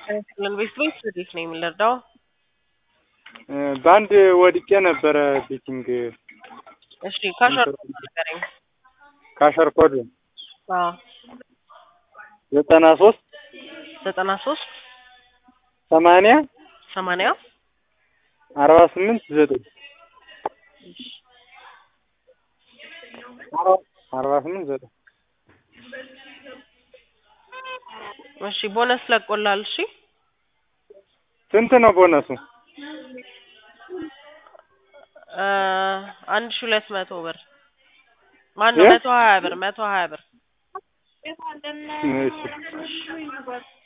ኢንቨስትሜንት እንዴት ነው የምንረዳው? በአንድ ወድቄ ነበረ ቢቲንግ። እሺ ካሸር ንገረኝ። ካሸር ኮድ አዎ 93 93 80 80 48 9 48 9 እሺ ቦነስ ለቆላል። እሺ ስንት ነው ቦነሱ? 1200 ብር ማነው? 120 ብር 120 ብር። እሺ